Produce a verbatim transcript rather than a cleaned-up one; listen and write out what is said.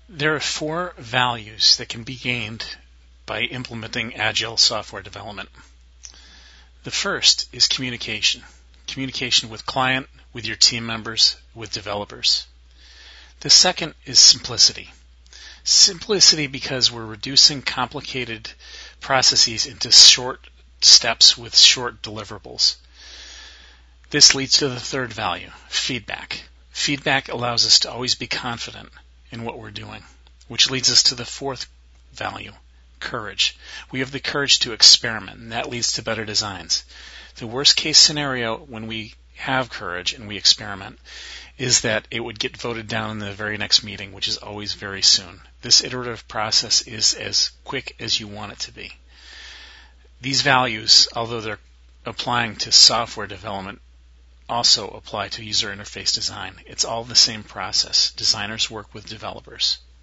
There are four values that can be gained by implementing agile software development. The first is communication. Communication with client, with your team members, with developers. The second is simplicity. Simplicity because we're reducing complicated processes into short steps with short deliverables. This leads to the third value, feedback. Feedback allows us to always be confident in what we're doing, which leads us to the fourth value, courage. We have the courage to experiment, and that leads to better designs. The worst case scenario when we have courage and we experiment is that it would get voted down in the very next meeting, which is always very soon. This iterative process is as quick as you want it to be. These values, although they're applying to software development, also apply to user interface design. It's all the same process. Designers work with developers.